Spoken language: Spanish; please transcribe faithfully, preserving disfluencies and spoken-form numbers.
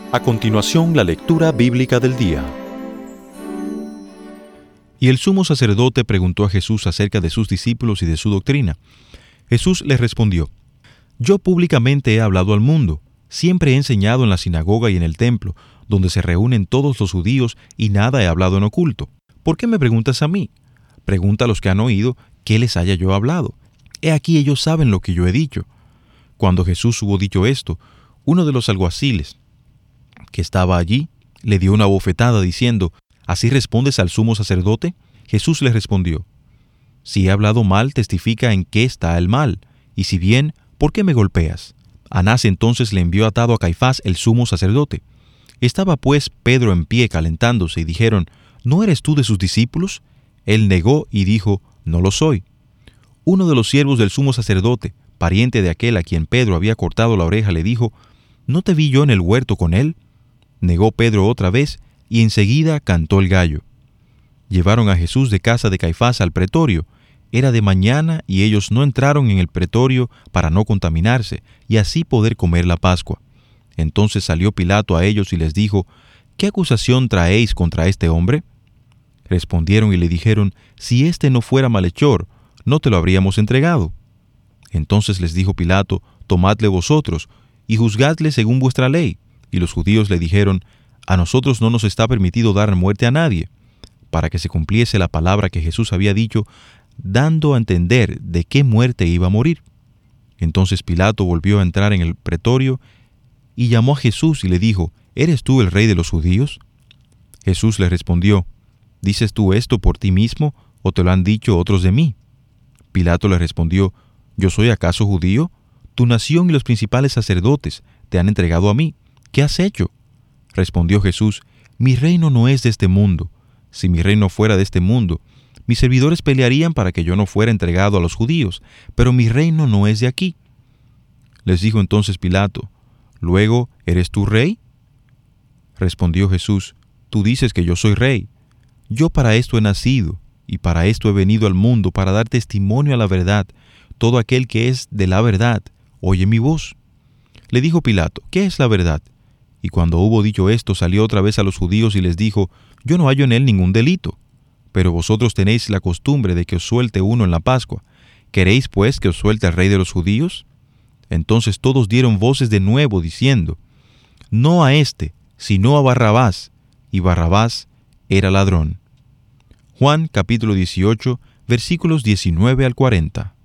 A continuación, la lectura bíblica del día. Y el sumo sacerdote preguntó a Jesús acerca de sus discípulos y de su doctrina. Jesús le respondió: Yo públicamente he hablado al mundo, siempre he enseñado en la sinagoga y en el templo, donde se reúnen todos los judíos, y nada he hablado en oculto. ¿Por qué me preguntas a mí? Pregunta a los que han oído qué les haya yo hablado. He aquí ellos saben lo que yo he dicho. Cuando Jesús hubo dicho esto, uno de los alguaciles que estaba allí le dio una bofetada diciendo: ¿Así respondes al sumo sacerdote? Jesús le respondió: Si he hablado mal, testifica en qué está el mal, y si bien, ¿por qué me golpeas? Anás entonces le envió atado a Caifás, el sumo sacerdote. Estaba pues Pedro en pie calentándose, y dijeron: ¿No eres tú de sus discípulos? Él negó y dijo: No lo soy. Uno de los siervos del sumo sacerdote, pariente de aquel a quien Pedro había cortado la oreja, le dijo: ¿No te vi yo en el huerto con él? Negó Pedro otra vez, y enseguida cantó el gallo. Llevaron a Jesús de casa de Caifás al pretorio. Era de mañana, y ellos no entraron en el pretorio para no contaminarse, y así poder comer la Pascua. Entonces salió Pilato a ellos y les dijo: ¿Qué acusación traéis contra este hombre? Respondieron y le dijeron: Si éste no fuera malhechor, no te lo habríamos entregado. Entonces les dijo Pilato: Tomadle vosotros, y juzgadle según vuestra ley. Y los judíos le dijeron: A nosotros no nos está permitido dar muerte a nadie, para que se cumpliese la palabra que Jesús había dicho, dando a entender de qué muerte iba a morir. Entonces Pilato volvió a entrar en el pretorio, y llamó a Jesús y le dijo: ¿Eres tú el rey de los judíos? Jesús le respondió: ¿Dices tú esto por ti mismo, o te lo han dicho otros de mí? Pilato le respondió: ¿Yo soy acaso judío? Tu nación y los principales sacerdotes te han entregado a mí. ¿Qué has hecho? Respondió Jesús: Mi reino no es de este mundo. Si mi reino fuera de este mundo, mis servidores pelearían para que yo no fuera entregado a los judíos, pero mi reino no es de aquí. Les dijo entonces Pilato: ¿Luego eres tú rey? Respondió Jesús: Tú dices que yo soy rey. Yo para esto he nacido, y para esto he venido al mundo, para dar testimonio a la verdad. Todo aquel que es de la verdad, oye mi voz. Le dijo Pilato: ¿Qué es la verdad? Y cuando hubo dicho esto, salió otra vez a los judíos y les dijo: Yo no hallo en él ningún delito. Pero vosotros tenéis la costumbre de que os suelte uno en la Pascua. ¿Queréis, pues, que os suelte al rey de los judíos? Entonces todos dieron voces de nuevo, diciendo: No a éste, sino a Barrabás. Y Barrabás era ladrón. Juan capítulo dieciocho, versículos diecinueve al cuarenta.